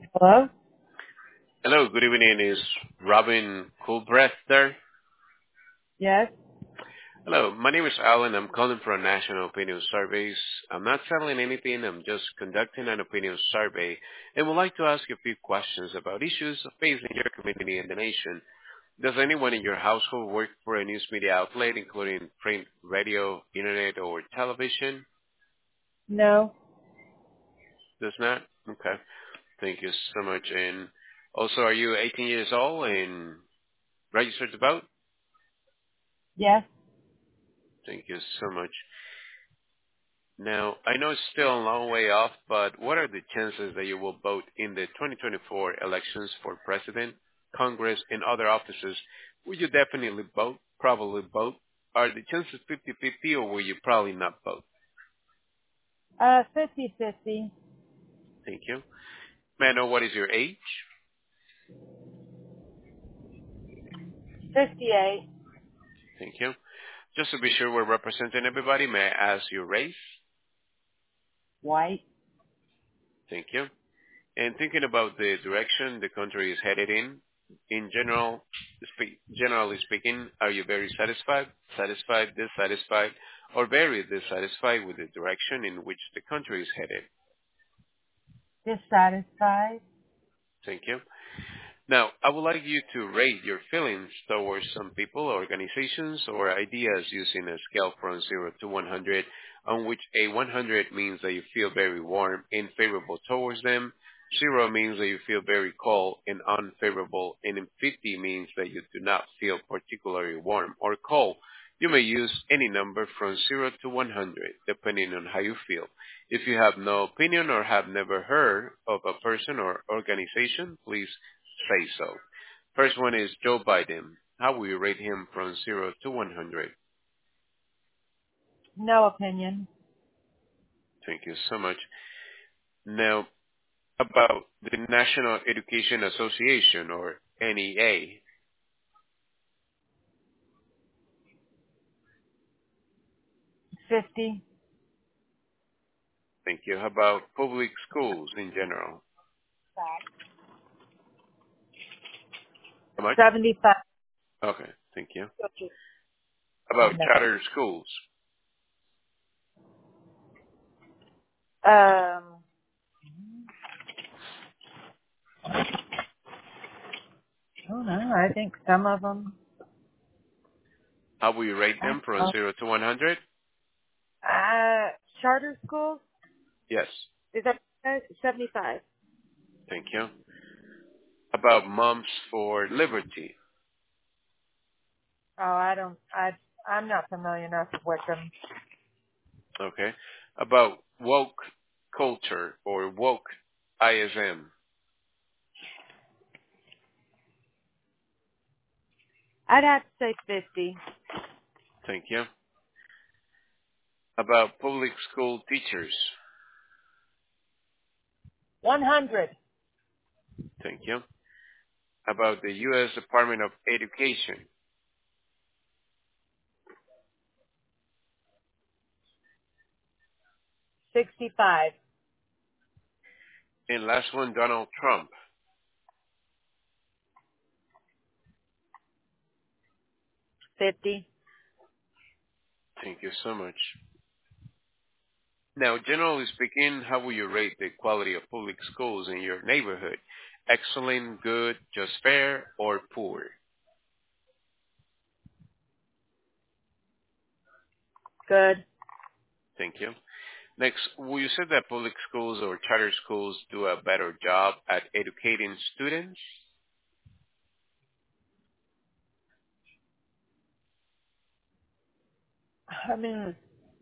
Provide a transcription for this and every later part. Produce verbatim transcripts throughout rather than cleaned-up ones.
Hello? Hello, good evening. Is Robin Coolbreath there? Yes? Hello, my name is Alan. I'm calling from National Opinion Surveys. I'm not selling anything. I'm just conducting an opinion survey and would like to ask you a few questions about issues facing your community and the nation. Does anyone in your household work for a news media outlet, including print, radio, internet, or television? No? Does not? Okay. Thank you so much. And also, are you eighteen years old and registered to vote? Yes? Thank you so much. Now, I know it's still a long way off, but what are the chances that you will vote in the twenty twenty-four elections for president, Congress, and other offices? Will you definitely vote? Probably vote? Are the chances fifty-fifty, or will you probably not vote? Uh, fifty-fifty. Thank you. May I know what is your age? fifty-eight. Thank you. Just to be sure we're representing everybody, may I ask your race? White. Thank you. And thinking about the direction the country is headed in, in general, spe- generally speaking, are you very satisfied, satisfied, dissatisfied, or very dissatisfied with the direction in which the country is headed? Dissatisfied. Thank you. Now, I would like you to rate your feelings towards some people, organizations, or ideas using a scale from zero to one hundred, on which a one hundred means that you feel very warm and favorable towards them, zero means that you feel very cold and unfavorable, and in fifty means that you do not feel particularly warm or cold. You may use any number from zero to one hundred, depending on how you feel. If you have no opinion or have never heard of a person or organization, please say so. First one is Joe Biden. How will you rate him from zero to one hundred? No opinion. Thank you so much. Now, about the National Education Association, or N E A. fifty. Thank you. How about public schools in general? How much? seventy-five. Okay, thank you. About charter schools? Um, I don't know. I think some of them. How will you rate I them from don't zero to one hundred? know. Uh, charter schools? Yes, Is that seventy-five? thank you. About Moms for Liberty? Oh, I don't, I, I'm not familiar enough with them. Okay. About woke culture, or woke I S M? I'd have to say fifty. Thank you. About public school teachers? one hundred. Thank you. About the U S Department of Education? sixty-five. And last one, Donald Trump. fifty. Thank you so much. Now, generally speaking, how will you rate the quality of public schools in your neighborhood? Excellent, good, just fair, or poor? Good. Thank you. Next, will you say that public schools or charter schools do a better job at educating students? I mean,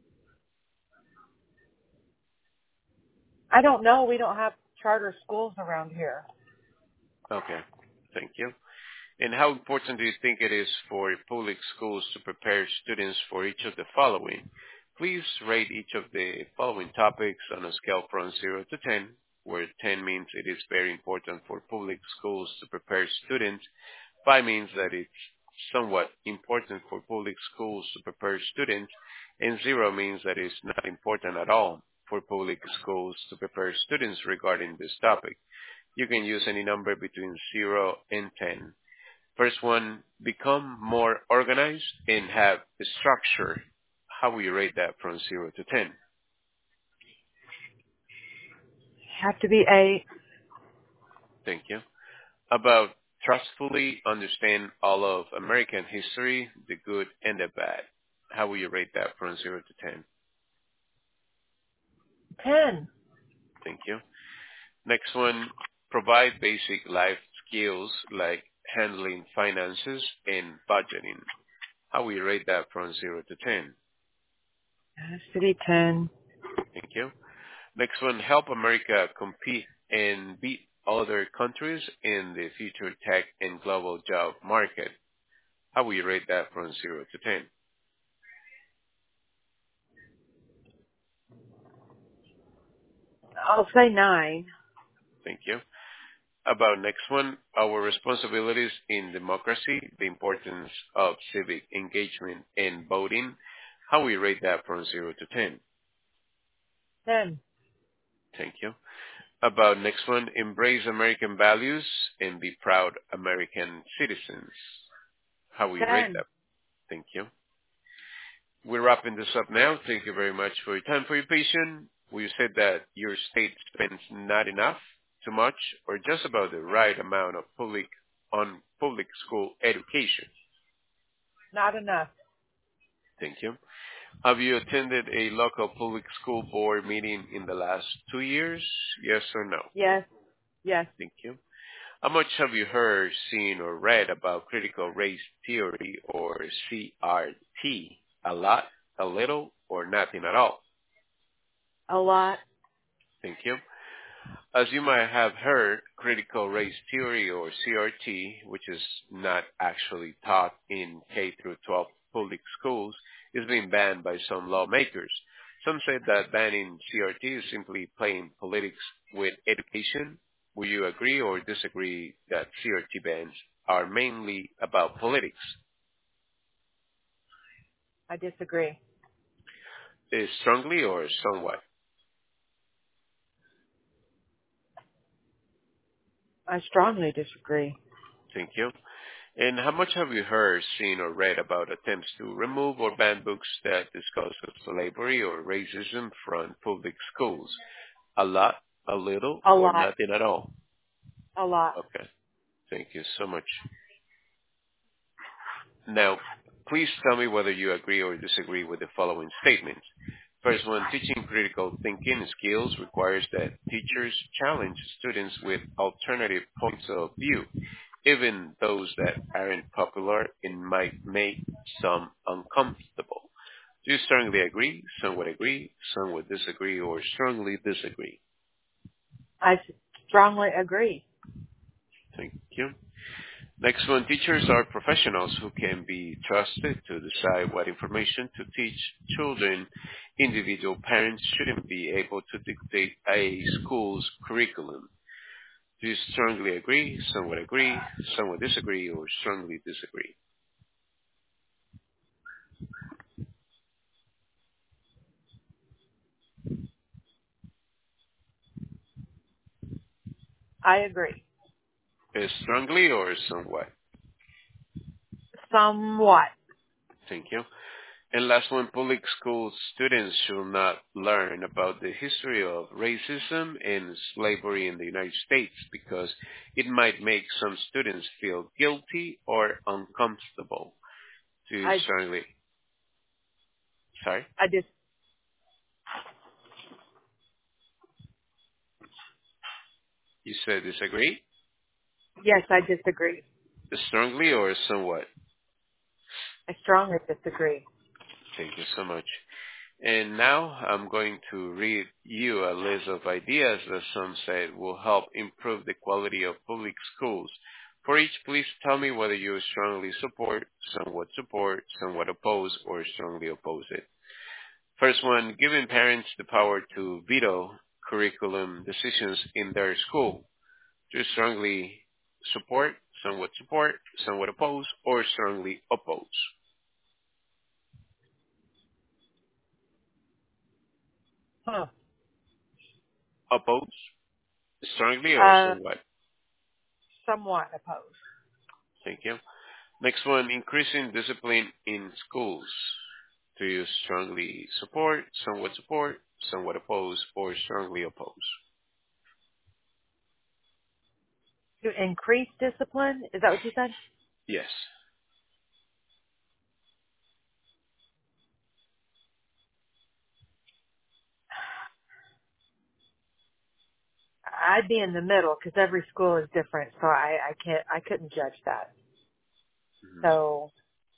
I don't know. We don't have charter schools around here. Okay, thank you. And how important do you think it is for public schools to prepare students for each of the following? Please rate each of the following topics on a scale from zero to ten, where ten means it is very important for public schools to prepare students, five means that it's somewhat important for public schools to prepare students, and zero means that it's not important at all for public schools to prepare students regarding this topic. You can use any number between zero and ten. First one, become more organized and have a structure. How will you rate that from zero to ten? Have to be eight. Thank you. About trustfully understand all of American history, the good and the bad. How will you rate that from zero to ten? Ten. Thank you. Next one, provide basic life skills like handling finances and budgeting. How will you rate that from zero to ten? Has to be ten. Thank you. Next one, help America compete and beat other countries in the future tech and global job market. How will you rate that from zero to ten? I'll say nine. Thank you. About next one, our responsibilities in democracy, the importance of civic engagement and voting. How will you rate that from zero to ten? Ten. Thank you. About next one, embrace American values and be proud American citizens. How will you rate Ten. that? Thank you. We're wrapping this up now. Thank you very much for your time, for your patience. We said that your state spends not enough, too much, or just about the right amount of public on public school education. Not enough. Thank you. Have you attended a local public school board meeting in the last two years? Yes or no? Yes. Yes. Thank you. How much have you heard, seen, or read about critical race theory or C R T? A lot, a little, or nothing at all? A lot. Thank you. As you might have heard, critical race theory or C R T, which is not actually taught in K through twelve public schools, is being banned by some lawmakers. Some say that banning C R T is simply playing politics with education. Will you agree or disagree that C R T bans are mainly about politics? I disagree. Is strongly or somewhat? I strongly disagree. Thank you. And how much have you heard, seen, or read about attempts to remove or ban books that discuss slavery or racism from public schools? A lot, a little, A or lot. nothing at all? A lot. Okay. Thank you so much. Now, please tell me whether you agree or disagree with the following statements. First one, teaching critical thinking skills requires that teachers challenge students with alternative points of view, even those that aren't popular and might make some uncomfortable. Do you strongly agree, some would agree, some would disagree, or strongly disagree? I strongly agree. Thank you. Next one, teachers are professionals who can be trusted to decide what information to teach children. Individual parents shouldn't be able to dictate a school's curriculum. Do you strongly agree, some would agree, some would disagree, or strongly disagree? I agree. Uh, strongly or somewhat? Somewhat. Thank you. And last one, public school students should not learn about the history of racism and slavery in the United States because it might make some students feel guilty or uncomfortable. Do you I strongly, sorry, I dis you said disagree? yes, I disagree. Strongly or somewhat? I strongly disagree. Thank you so much. And now I'm going to read you a list of ideas that some said will help improve the quality of public schools. For each, please tell me whether you strongly support, somewhat support, somewhat oppose, or strongly oppose it. First one, giving parents the power to veto curriculum decisions in their school. Do you strongly support, somewhat support, somewhat oppose, or strongly oppose? Huh. Oppose? Strongly or Uh, somewhat? somewhat opposed. Thank you. Next one, increasing discipline in schools. Do you strongly support, somewhat support, somewhat oppose, or strongly oppose? To increase discipline? Is that what you said? Yes. I'd be in the middle because every school is different, so I, I can't, I couldn't judge that. Mhm. So,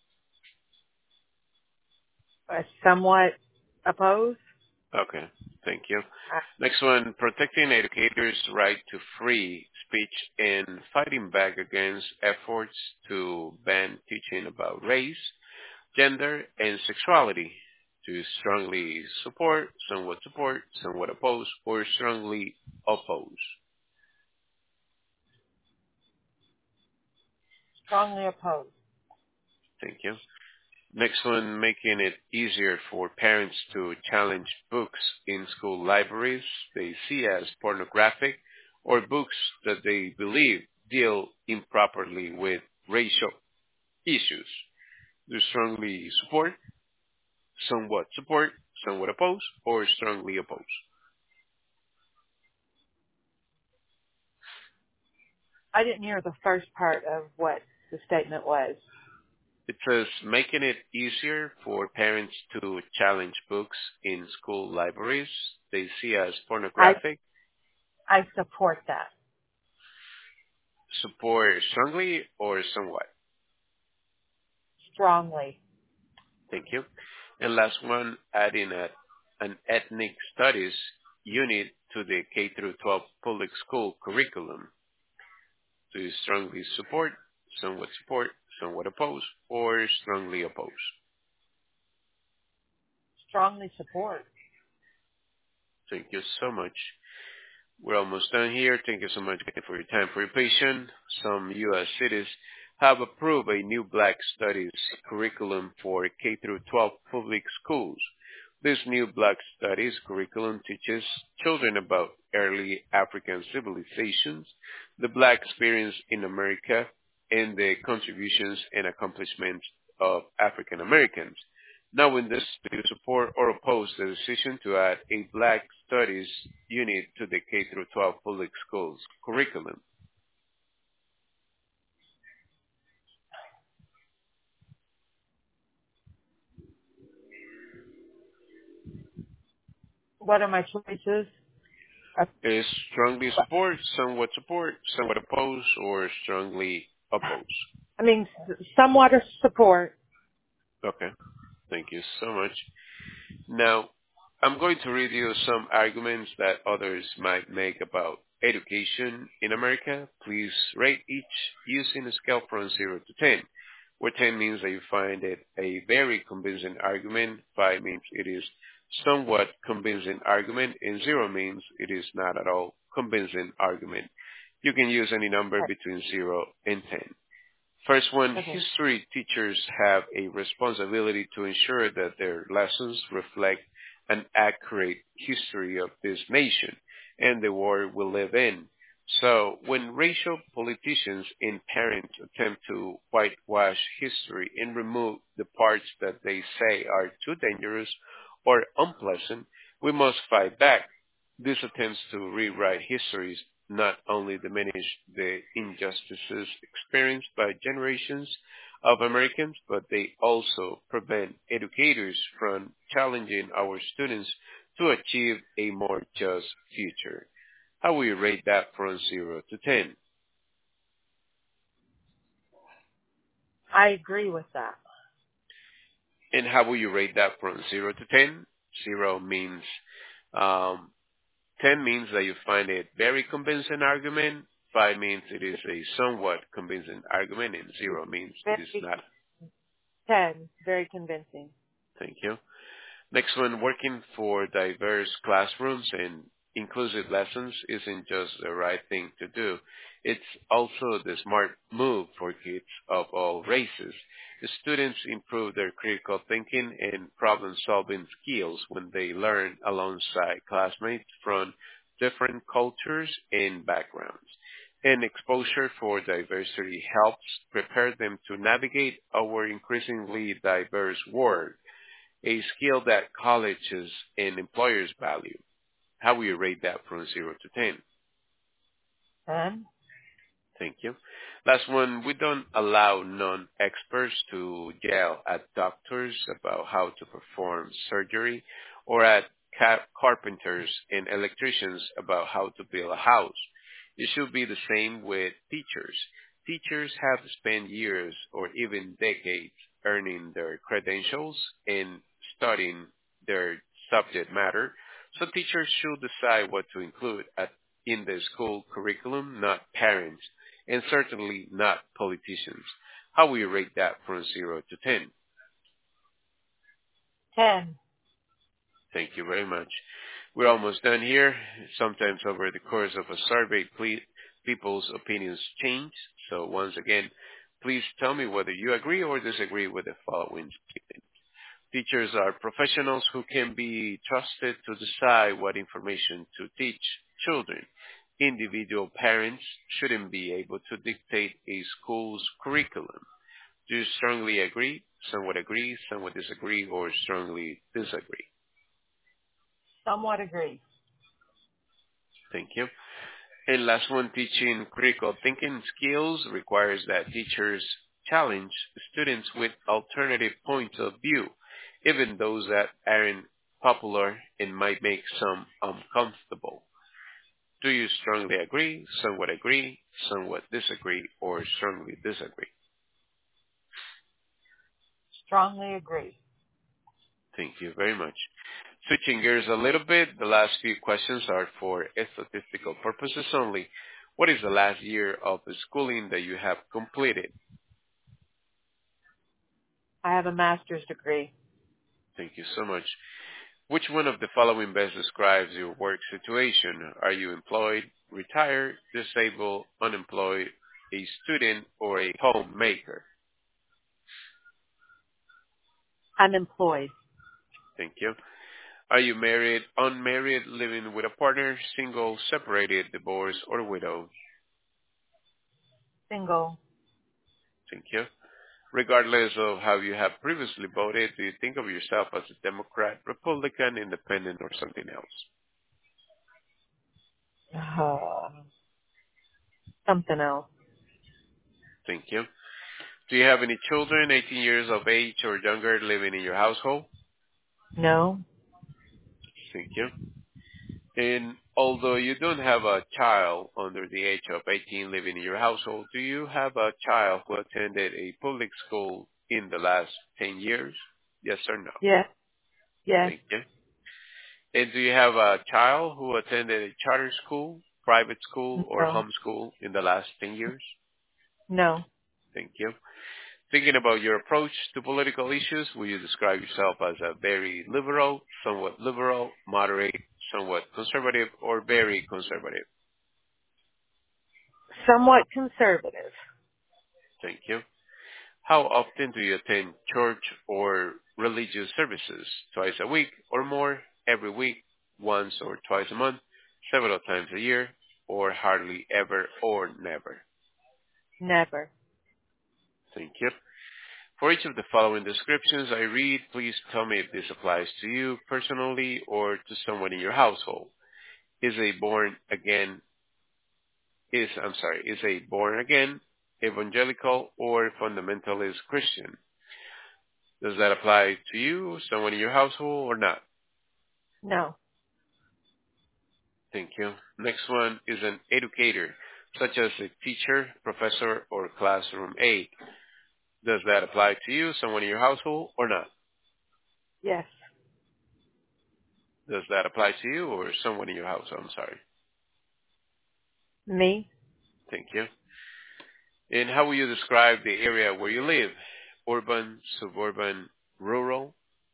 uh, somewhat opposed. Okay. Thank you. I, Next one, protecting educators' right to free speech and fighting back against efforts to ban teaching about race, gender, and sexuality. Do you strongly support, somewhat support, somewhat oppose, or strongly oppose? strongly opposed. Thank you. Next one, making it easier for parents to challenge books in school libraries they see as pornographic or books that they believe deal improperly with racial issues. Do you strongly support, somewhat support, somewhat oppose, or strongly oppose? I didn't hear the first part of what the statement was. It says making it easier for parents to challenge books in school libraries they see as I, pornographic. I support that Support strongly or somewhat? strongly. Thank you. And last one, adding a, an ethnic studies unit to the K through twelve public school curriculum. Do you strongly support, somewhat support, somewhat oppose, or strongly oppose? Strongly support. Thank you so much. We're almost done here. Thank you so much again for your time, for your patience. Some U S cities have approved a new Black Studies curriculum for K through twelve public schools. This new Black Studies curriculum teaches children about early African civilizations, the Black experience in America, and the contributions and accomplishments of African Americans. Knowing this, do you support or oppose the decision to add a Black Studies unit to the K through twelve public schools curriculum? What are my choices? Uh, Is strongly support, somewhat support, somewhat oppose, or strongly oppose? I mean, s- somewhat of support. Okay, thank you so much. Now, I'm going to read you some arguments that others might make about education in America. Please rate each using a scale from zero to ten, where ten means that you find it a very convincing argument, five means it is somewhat convincing argument, and zero means it is not at all convincing argument. You can use any number between zero and ten. First one, Okay. history teachers have a responsibility to ensure that their lessons reflect an accurate history of this nation and the world we live in. So when racial politicians and parents attempt to whitewash history and remove the parts that they say are too dangerous or unpleasant, we must fight back. These attempts to rewrite histories not only diminish the injustices experienced by generations of Americans, but they also prevent educators from challenging our students to achieve a more just future. How will you rate that from zero to ten? I agree with that. And how will you rate that from zero to ten? zero means um, ten means that you find it very convincing argument. five means it is a somewhat convincing argument. And zero means it is Very, not. ten, very convincing. Thank you. Next one, working for diverse classrooms and inclusive lessons isn't just the right thing to do. It's also the smart move for kids of all races. The students improve their critical thinking and problem-solving skills when they learn alongside classmates from different cultures and backgrounds. And exposure for diversity helps prepare them to navigate our increasingly diverse world, a skill that colleges and employers value. How will you rate that from zero to ten? ten. Thank you. Last one, we don't allow non-experts to yell at doctors about how to perform surgery or at ca- carpenters and electricians about how to build a house. It should be the same with teachers. Teachers have spent years or even decades earning their credentials and studying their subject matter, so teachers should decide what to include at, in the school curriculum, not parents, and certainly not politicians. How will you rate that from zero to ten? ten. Thank you very much. We're almost done here. Sometimes over the course of a survey, ple- people's opinions change. So once again, please tell me whether you agree or disagree with the following statement. Teachers are professionals who can be trusted to decide what information to teach children. Individual parents shouldn't be able to dictate a school's curriculum. Do you strongly agree, somewhat agree, somewhat disagree, or strongly disagree? Somewhat agree. Thank you. And last one, teaching critical thinking skills requires that teachers challenge students with alternative points of view, even those that aren't popular and might make some uncomfortable. Do you strongly agree, somewhat agree, somewhat disagree, or strongly disagree? Strongly agree. Thank you very much. Switching gears a little bit, the last few questions are for statistical purposes only. What is the last year of the schooling that you have completed? I have a master's degree. Thank you so much. Which one of the following best describes your work situation? Are you employed, retired, disabled, unemployed, a student, or a homemaker? I'm employed. Thank you. Are you married, unmarried, living with a partner, single, separated, divorced, or widowed? Single. Thank you. Regardless of how you have previously voted, do you think of yourself as a Democrat, Republican, Independent, or something else? Uh, something else. Thank you. Do you have any children, eighteen years of age or younger, living in your household? No. Thank you. And although you don't have a child under the age of eighteen living in your household, do you have a child who attended a public school in the last ten years? Yes or no? Yes. Yes. Thank you. And do you have a child who attended a charter school, private school, or No. homeschool in the last ten years? No. Thank you. Thinking about your approach to political issues, will you describe yourself as a very liberal, somewhat liberal, moderate, somewhat conservative, or very conservative? Somewhat conservative. Thank you. How often do you attend church or religious services? Twice a week or more, every week, once or twice a month, several times a year, or hardly ever or never? Never. Thank you. For each of the following descriptions I read, please tell me if this applies to you personally or to someone in your household. Is a born again, is, I'm sorry, is a born again, evangelical, or fundamentalist Christian? Does that apply to you, someone in your household, or not? No. Thank you. Next one is an educator, such as a teacher, professor, or classroom aide. Does that apply to you, someone in your household, or not? Yes. Does that apply to you or someone in your household? I'm sorry. Me. Thank you. And how will you describe the area where you live? Urban, suburban, rural?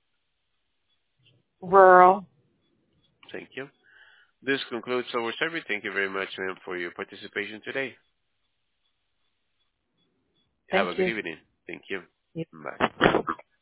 Rural. Thank you. This concludes our survey. Thank you very much, ma'am, for your participation today. Have Thank a good you. evening. Thank you. You Bye.